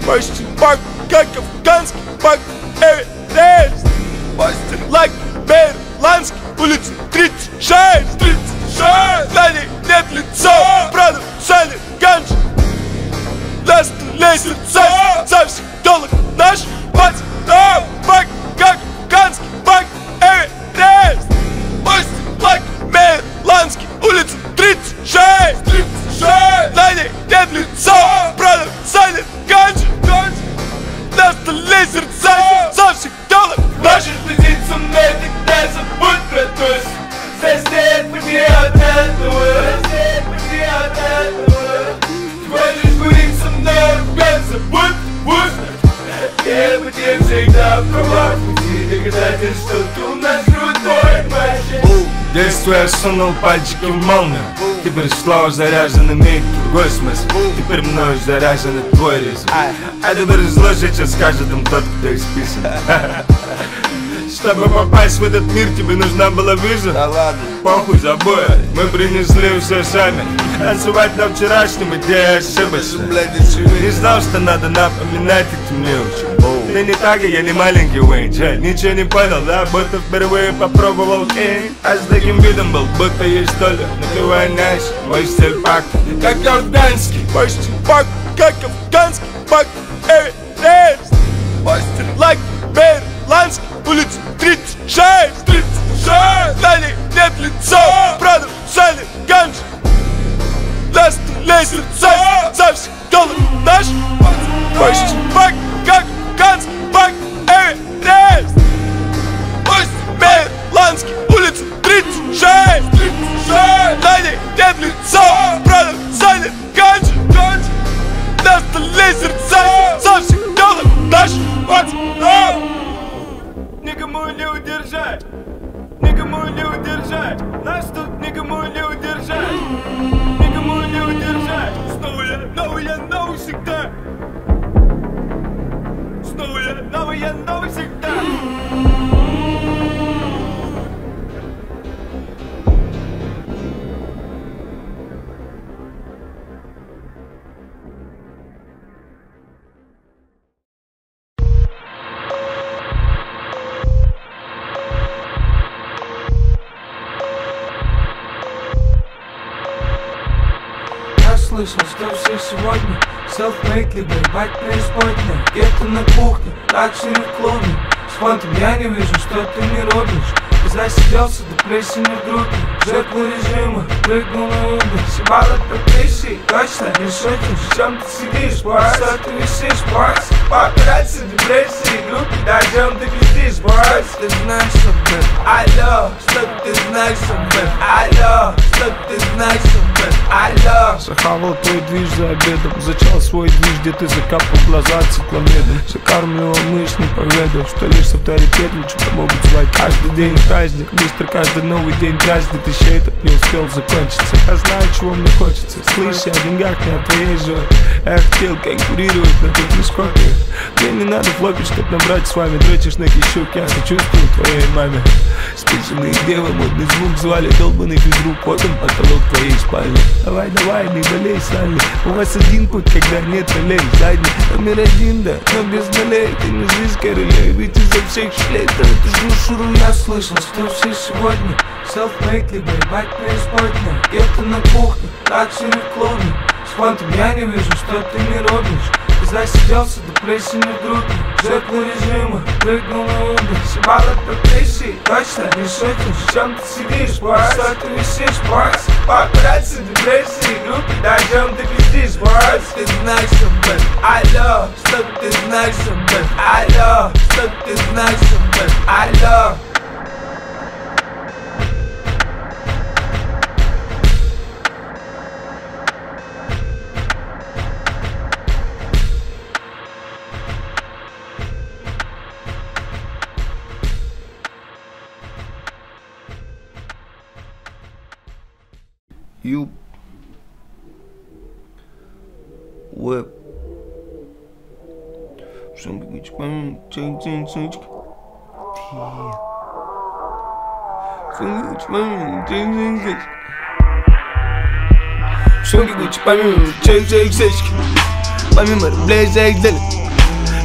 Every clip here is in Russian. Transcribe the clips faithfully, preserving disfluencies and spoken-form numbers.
Почти пак, как афганский пак, Эверест. Мастер лак, Берландский, улица тридцать шесть, тридцать шесть. На ней нет лица, правда, сали ганджи. На столе сердца, со всех телок наш мать. Пак, как афганский пак, Эверест. Мастер лак, Берландский, улица тридцать шесть, тридцать шесть. На ней нет лица, правда, сали ганджи. На столе сердца, со всех телок наших. Летит со мной, тогда забудь про туз. Здесь нет пути от этого, здесь пути от этого. Хочешь курить со мной, ребят, забудь пусть. Я пути всегда права, пути доказать, что ты у нас крутой мальчик. Детство я сунул пальчики в молнию. Теперь слова заряжены имеет другой смысл. Теперь мною заряжен твой риск. А теперь зло сейчас скажет им тот, кто их списан. Чтобы попасть в этот мир, тебе нужна была виза. Да ладно. Похуй, забой, мы принесли все сами. Танцевать на вчерашнем, где я ошибся. Не знал, что надо напоминать этим мелочи. Ты не так, я не маленький Уэйн. Жаль, ничего не понял, да? Будто впервые попробовал эй. А с таким видом был, будто есть доля. Напивай наш, мой стиль пак, как афганский. Почти пак, как афганский пак, Эверест. Мастер лак, Берландский, улица тридцать шесть, тридцать шесть. На ней нет лица, правда, сали ганджи. На столе сердца, со всех телок наш. Почти пак, как афганский пак, Эверест. Мастер Берландский, улица тридцать шесть, тридцать шесть. На ней нет лица, правда, сали ганджи. На столе сердца, со всех телок наш. Никому не удержать, никому не удержать. Нас тут никому не удержать, никому не удержать. Снова я, новый я, новый всегда. Снова я, новый я, новый всегда. Слышал, что все сегодня self-made, либо ебать преисподня. Где-то на кухне, лакшери в клубе. С фантом я не вижу, что ты не робишь. Ты засиделся, депрессия не в группе. Жертву режима, прыгнул на Uber. Съебал от профессии, точно не шутишь. В чем ты сидишь, босс? Что ты висишь, босс? Папарацци, депрессии, группе, да о чем ты пиздишь, босс? Ты знаешь, что ты, алло, что ты знаешь, что ты, алло, что ты знаешь, что ты, алло. Захавал твой движ за обедом, зачал свой движ, где ты закапал глаза цикломедом. Закармливал мышь, не поведал, что лишь с авторитетом могут звать каждый день праздник. Быстро каждый новый день праздник, еще этот не успел закончиться. Я знаю, чего мне хочется, слышь, я о деньгах, не о твоей жоре. Я хотел конкурировать на таких скорках. Мне не надо флопить, чтоб набрать с вами. Дрочишь на кищук, я сочувствую твоей маме. Спиченные девы, модный звук, звали долбанный физрук. Вот он, потолок твоей спальни. Давай, давай, не болей, Салли. У вас один путь, когда нет ролей. Задний, номер один, да, но без нолей. Ты не жизнь, королей, выйти за всех шлей. Да это ж шуру. Я слышал, что все сегодня self-made, либо ебать преисподня. Где-то на кухне, лакшери в клубе. С фантом я не вижу, что ты не робишь. Ты засиделся, депрессия не в группе. Жертву режима, прыгнул на Uber. Съебал от профессии, точно не шутишь. В чем ты сидишь, босс? Что ты висишь, босс? Папарацци, депрессии, группе, да о чем ты пиздишь, босс? Ты знаешь, что ты, алло, что ты знаешь, что ты, алло, что ты знаешь, что ты, алло. You Whip Шунги гуч пам чик чик чик Шунги гуч пам чик чик чик Шунги гуч пам чик чик чик Помимо рублей за их дали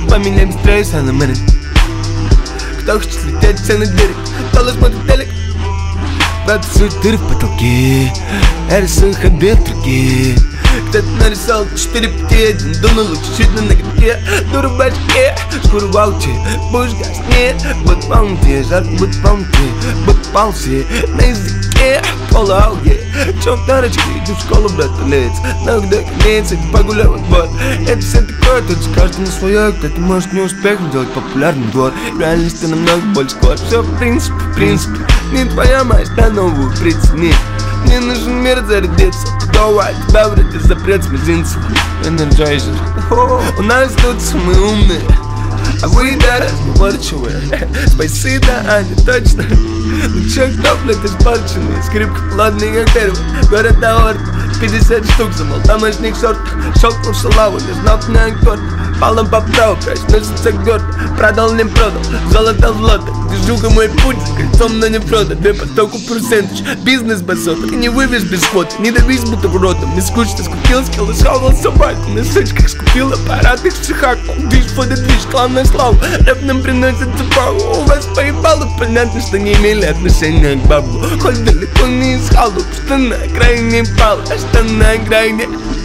Поменяем стресс, а на мене. Кто хочет слететь, все на берег. Кто лишь смотрит телек. двадцать дыр в потолке. Я рисую обед руки. Кто-то нарисовал четыре пути, один дунул, чуть-чуть на ноготке. Дура в бачке, шкуру в ауте, будешь гаснее. Будь в паунте, жарко будь в паунте. Будь в паунте, на языке, полуауге. Чё в тарочке, иди в школу, братулец. На когда конец, иди погуляй во двор. Это все такое, тут же каждый на свое. Кто-то может не успехом делать популярный двор. В реальности намного больше скоро. Все в принципе, в принципе. Не твоя мать, на новую прицени. Мне нужен мир зарядиться. Давай, тебя вряд ли запрет с мизинцем. Энерджайзер. У нас тут самые умные, а вы да разборчивые. Спасибо, а не точно. Ну чё, кто, блядь, испорченный? Скрипка плотный, как первый. Город аорт, пятьдесят штук замол. Домашних шортах, шелкнул шалаву, не знал мне аккорд. Палом поправ, проснется гордо. Продал, не продал, золото в лото. Держу-ка мой путь за кольцом, но не прода. Две по стоку процентыч, бизнес басот. Ты не вывез без фото, не давись бутербродом. Не скучно, скупил скилл и схавал собаку. На сучках скупил аппарат, их всехакнул. Движ, фото, движ, главное славу. Рэп нам приносит запаху. У вас поебало, понятно, что не имели отношения к баблу. Хоть далеко не из халу, что на окраине пал, а что на окраине.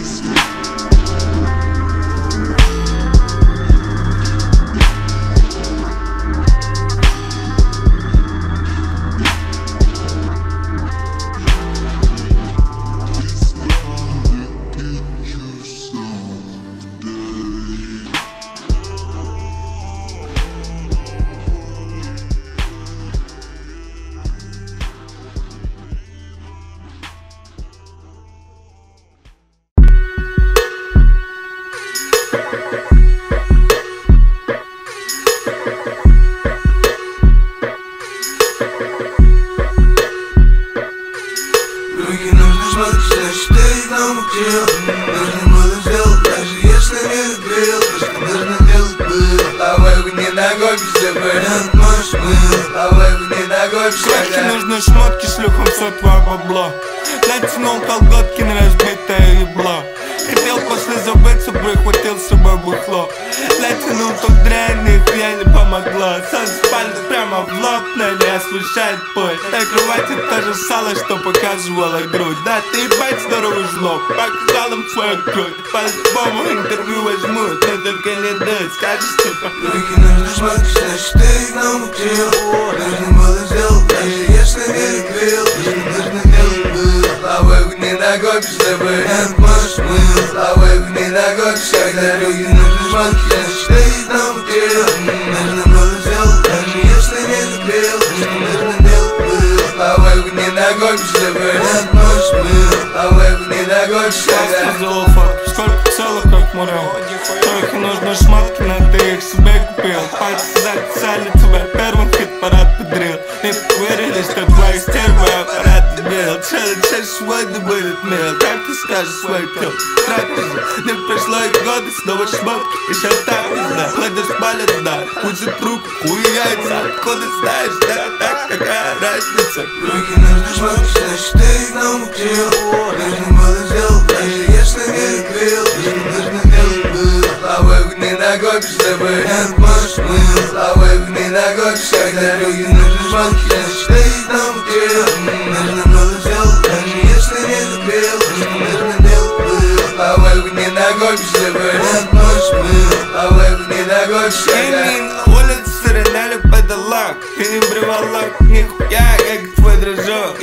Шмотки нужны, шмотки, шлюхам все твое бабло. Натянул колготки на разбитое ебло. Хотел после забыться, прихватил с собой бухло. Натянул тут дрянь, нихуя не помогло. Солнце палит прямо в лоб, но не освещает путь. На кровати то же сало, что показывала грудь. Да, ты ебать здоровый жлоб, показал им свою грудь. По-любому интервью возьмут, но только не дают. Скажешь типа: руки нужны шмотки, значит ты их научил. Нужно было сделать, даже если не любил. Нужно делать было, лавой в ней накопишь, чтобы не можешь мыл. Лавой в ней накопишь, когда руки нужны шмотки, значит ты их научил. Нужно было сделать, даже если не любил. Нужно делать было, лавой в ней накопишь, чтобы не можешь мыл. Лавой в ней накопишь, когда... Сколько целых, как мурал. Только нужны шмотки, но ты их себе купил. Пальцы записали тебя первым, хит-парад подрил. Не поверили, что твои стервы аппарат бил. Целый час сегодня будет мил. Как ты скажешь свой тел? Трапеза. Не прошло и годы, снова шмотки. Еще так не знаю. Ходишь палец, да. Пусть руку, хуй яйца. Откуда знаешь, да, так, какая разница? Руки нужны шмотки, значит ты их научил. Нужно было сделать, даже если не любил. Нужно делать было, лавой в ней накопишь, чтобы не можешь мыл. Лавой в ней накопишь, когда руки нужны шмотки, значит ты их научил. Нужно было сделать, даже если не любил. Нужно делать было, лавой в ней накопишь, чтобы не можешь мыл. Лавой в ней накопишь, когда... Улицы сыренали подолак. Ты не бревал лак, нихуя, как твой дружок.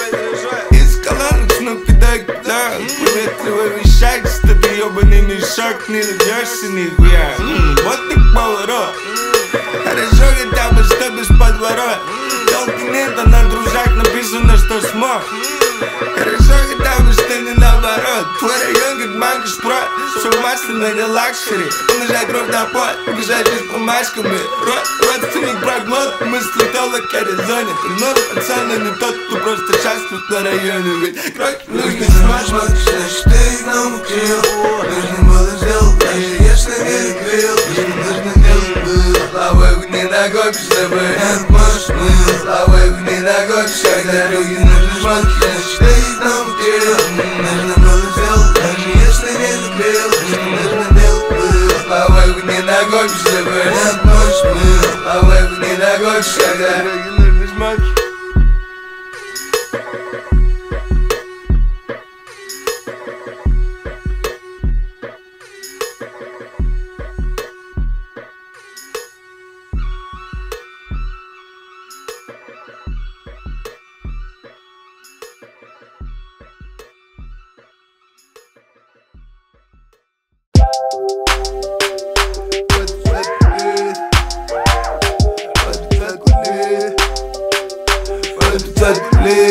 Из колонок Снупи Дог Дог. Поветливо вещать, что ты ёбаный мешок. Не добьешься нихуя. Вот так поворот. Хорошо хотя бы, что без подворот. Толки нет, а на дружак написано, что смог. Хорошо хотя бы, что не наоборот. Твой район как банка шпрот. Все масляно, не лакшери. Умножай кровь на пот, убежать лишь бумажками. Рот, родственник проглот. Мысли толок в Аризоне. Ты новый пацан, но не тот, кто просто счастлив на районе. Ведь кровь нужно снимать. Шмотки, значит ты их научил. Нужно было сделать, даже если не любил. Нужно делать было, лавой в ней накопишь, чтобы не можешь мыл. Лавой в ней накопишь, когда руки нужны шмотки, значит ты их научил. Нужно было сделать, даже если не любил. Нужно делать было, лавой в ней накопишь, чтобы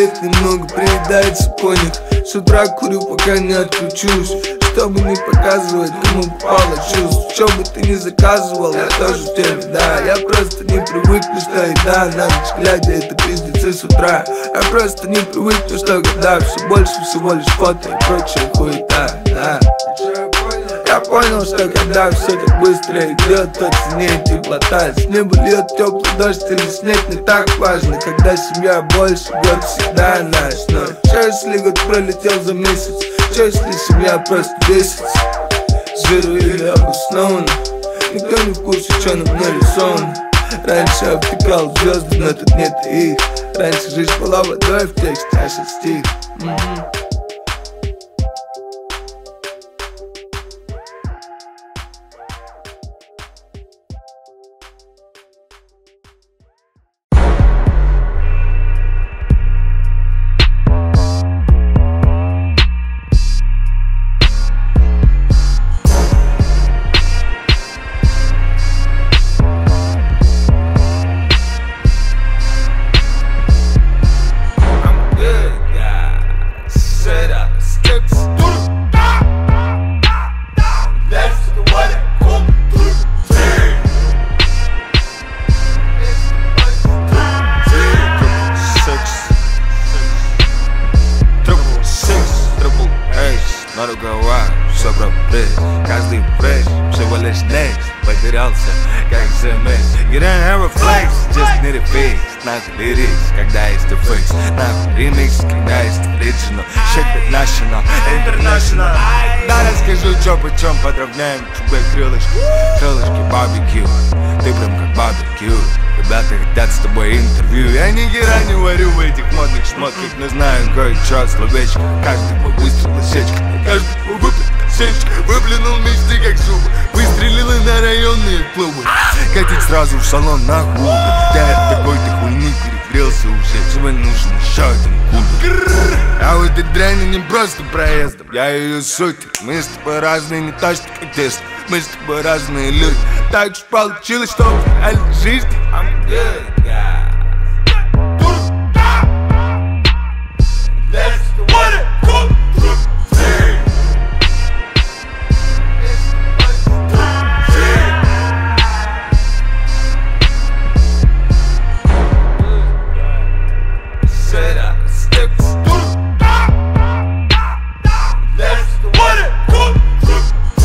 Эффект немного приедается по них. С утра курю, пока не отключусь, чтобы не показывать, кому попало чувств. Что бы ты ни заказывал, я тоже в теме, да. Я просто не привыкну, что еда на ночь глядя, это пиздецы с утра. Я просто не привыкну, что года все больше всего лишь фото и прочая хуета, да. Я понял, что когда все так быстро идет, то ценнее теплота. С неба льет теплый дождь или снег, не так важно, когда семья больше, год всегда наш. Но что если год пролетел за месяц? Что если семья просто бесится? Жиру или обоснованно? Никто не в курсе, что нам нарисовано. Раньше я втыкал звезды, но тут нет их. Раньше жизнь была водой в тексте, а сейчас стих. Mm-hmm. Каждый фреш, всего лишь next. Потерялся, как смс. You don't have a flex, just need a fix. Нахуй лирикс, когда есть фикс. Нахуй ремикс, когда есть original. Shit that national, international. Да, расскажу, чё почем подровняем тебе крылышки. Крылышки барбекю, ты прям как барбекю. Ребята хотят с тобой интервью. Я ни хера не варю в этих модных шмотках, но знаю кое-чё словечко. Каждый по выстрелу сечка, каждый по выплет сечка. Выплюнул мечты как зубы, выстрелил и на районные клубы. Катить сразу в салон на клубы. Да от такой-то хуйни перегрелся уже. Тебе нужен еще один кубик. А у этой дряни не просто проездом, я ее суть. Мы с тобой разные, не точно как тест. Мы с тобой разные люди. Так уж получилось, что в реальной жизни I'm good, yeah. That's the one that come through. Said I step through. That's the one that come through.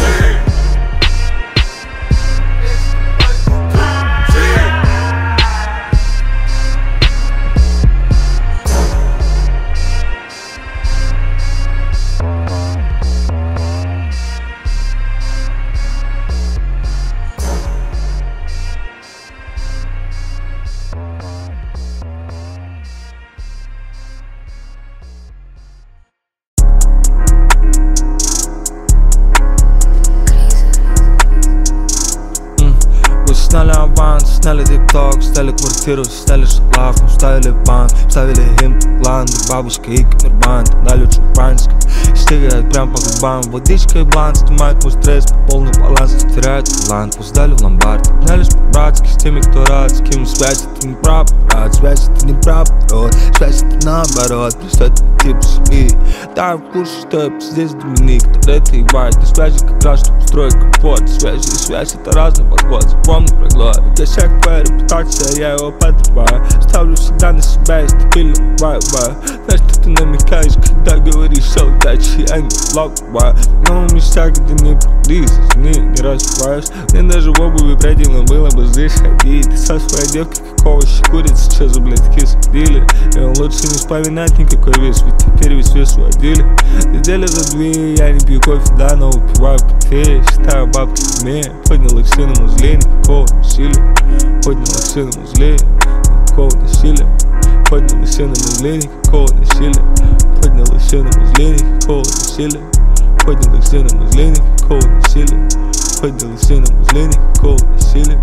Сняли аванс, сняли тикток, сняли квартиру, сняли шоколадку, ставили банк, ставили импланты, бабушка и камербанд, дали чупранский. Стигает прям по губам, водичка и блант, снимает мой стресс по полный баланс, теряют талант, пусть дали в ломбард. Гнались по-братски с теми, кто рад, с кем связь это не прав, брат, связь это не прав, рот, связь это наоборот, пристать тип семьи. Да, в курсе, что я здесь Доминик, тогда это ебать, на связи как раз, чтобы строить капот. Связи и связь это разный подход, запомни проглот. Косяк твоя репутация, я его подрываю. Ставлю всегда на себя и стабильно бываю. Знаешь, что ты намекаешь, когда говоришь о удаче, я не локбаю. В новом месте, где не придись, не, не распиваешь. Мне даже в обуви предельно было бы здесь ходить. Ты со своей девкой как овощи курицы, че за блядки садили. И он лучше не вспоминать никакой вес, ведь теперь весь вес водили. Недели за две я не пью кофе, да, но выпиваю в кафе. Считаю бабки в уме, поднял их сыном узле, никакого насилия. Поднял их сыном узле, никакого насилия. Поднял их сыном узле, никакого насилия. Поднял их сыном узле, никакого насилия. Поднял их сыном узле, никакого насилия. Поднял их сыном узле, никакого насилия.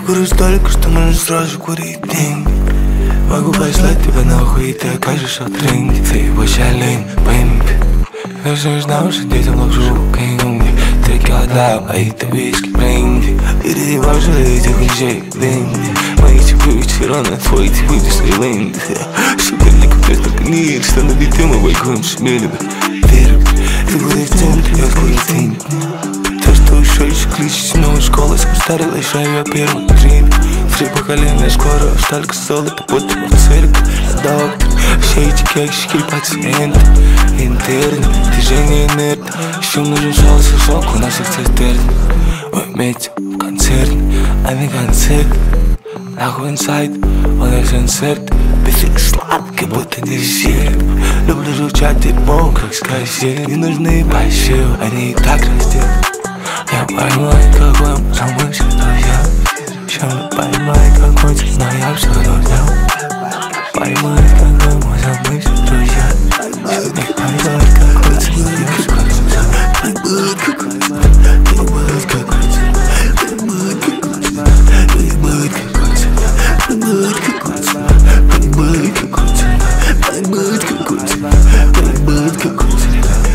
Курю столько, что можно сразу курить деньги. Могу послать тебя нахуй, и ты окажешься в тренде. Ты его лень, пойми. Я же знал, что детям лучше кэнги. Три килограмм, а это виски, бренди. Переевал же этих вещей, ленди. Мои типы все равно, твои типы дешли ленди. Сука, не купишь только не что на бите мы бойкуем шмелега. Верю, ты будешь в центре, я скоро ценю. То, что еще еще кличешь новой школы, старый лишаю я первый грин. Три поколения скоро, столько золота, будто в цирк. Доктор, все эти кексики пациенты. Интерны, движение инерт. Еще нужен соус и сок у наших цистерн. Мы вместе в концерт, а не концерт. Нахуй инсайд, он их концерт. Бифик сладкий, будто десерт. Люблю жучать и бом, как скайсет. Не нужны пощел, они и так растет. Я поймаю, какой мы самый все друзья. Сейчас поймай, какой ты, но я все друзья. Поймай, какой мы самый все друзья. Поймай, какой ты, но я все друзья. Поймай, какой ты, поймай, какой ты, поймай, какой ты, поймай, какой ты, поймай, какой ты, поймай, какой ты, поймай, какой ты, поймай, какой ты.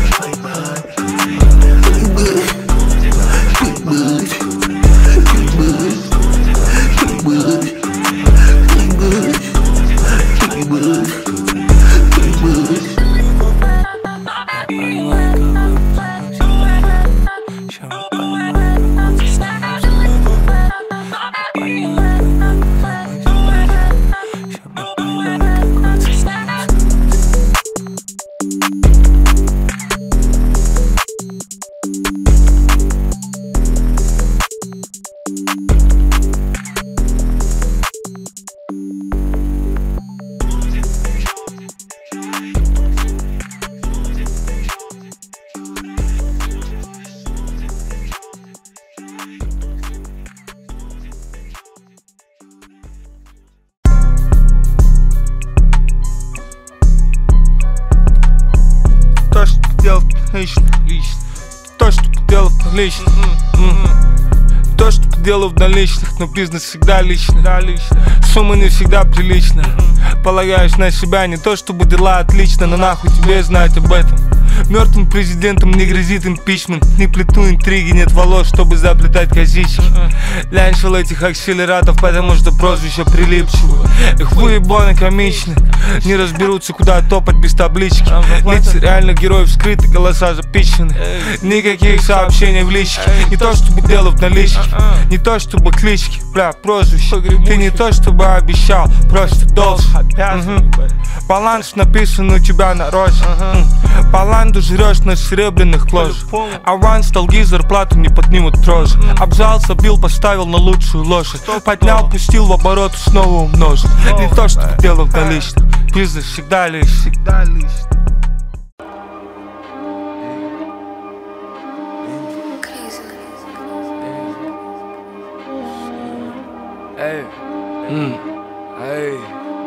То, что делал в наличных, то, что делал в наличных, но бизнес всегда личный. Сумма не всегда прилична. Полагаюсь на себя, не то чтобы дела отлично, но нахуй тебе знать об этом. Мертвым президентом не грозит импичмент. Не плету интриги, нет волос, чтобы заплетать косички. Лянчил этих акселератов, потому что прозвища прилипчивы. Их выебаны комичны. Не разберутся, куда топать без таблички. Лица реальных героев скрыты, голоса запичены. Никаких сообщений в личке. Не то чтобы дело в наличке, не то чтобы клички. Бля, прозвище. Ты не то чтобы обещал, просто должен. Баланс написан у тебя на розе. Баланду жрешь на серебряных ложах. Аванс, долги, зарплату не поднимут трожи. Абзал забил, поставил на лучшую лошадь. Поднял, пустил в оборот, снова умножил. Не то, что дело в наличных. Бизнес всегда лишь, всегда лишь. Эй, эй, эй,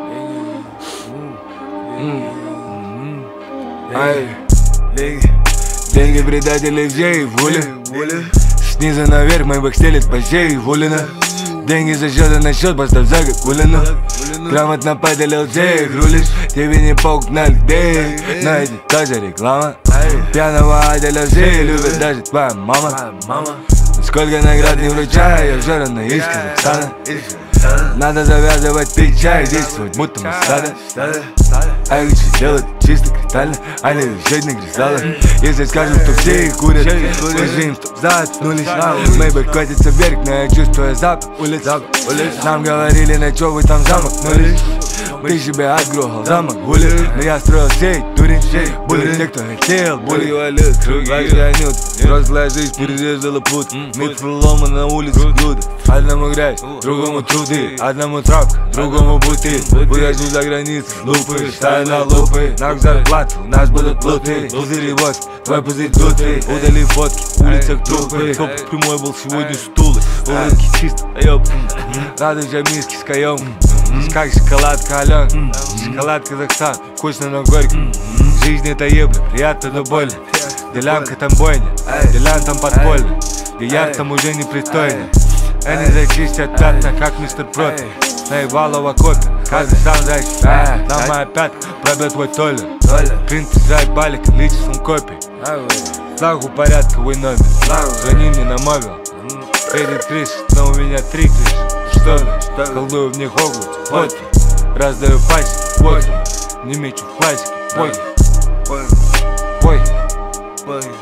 эй. Деньги, деньги предателей всей воли. Снизу наверх мой бэк стелит по всей волина. Деньги за счета на счет, поставь за как Кулина. Грамотно поделил тех, рулишь. Тебе не погнали денег, но это тоже реклама. Пьяного отеля все любят, даже твоя мама. Сколько наград не вручаю, я все равно из Казахстана. Надо завязывать пить чай, действовать будто мы стадо. А их все делают чисто кристально, они вещать на кристаллах. Если скажут, что все их курят, скажи им, чтоб заткнулись. Мэйбэк катится вверх, но я чувствую запах улиц. Нам говорили, на чё вы там замахнулись. Ты себе отгрохал замок, гули. Но я строил сеть, дурень, были те, кто хотел, были валют. Важный анют, взрослая жизнь перерезала путь. Мид фрулома на улице груды. Одному грязь, другому труды. Одному травка, другому бутыль. Уезжу за границу, лупы, ставь на лупы. Нам зарплату, у нас будут плоты. Пузыри водки, твой пузырь дутый. Удали фотки, улицах трупы. Топ прямой был сегодня стулы. Улыбки чисто, ёп. Радуйся миски с каем. Как шоколадка Ален, шоколад Казахстан, вкусно, но горько. Жизнь это ебля, приятно, но больно. Делянка там бойня, делян там подпольно. Бильярд там уже непристойно. Они зачистят пятна, как мистер Протер. Наебало в окопе, каждый сам защит. На моя пятка пробьет твой туалет. Принты заебали, количеством копий. Флагу порядка, вы номер. Звони мне на мобил. Перед крышей, но у меня три крыши. Что ли? Колдую в них Хогвартс. Вот раздаю пасеки, вот не мечу в классике. Бой, бой, бой.